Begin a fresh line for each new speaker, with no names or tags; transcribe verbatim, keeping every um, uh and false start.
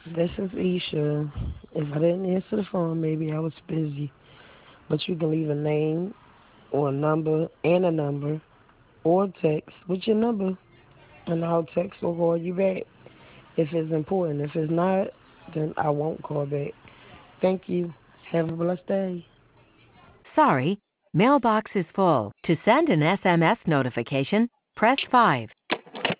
This is Isha. If I didn't answer the phone, maybe I was busy. But you can leave a name or a number and a number or text with your number, and I'll text or call you back if it's important. If it's not, then I won't call back. Thank you. Have a blessed day.
Sorry, mailbox is full. To send an S M S notification, press five.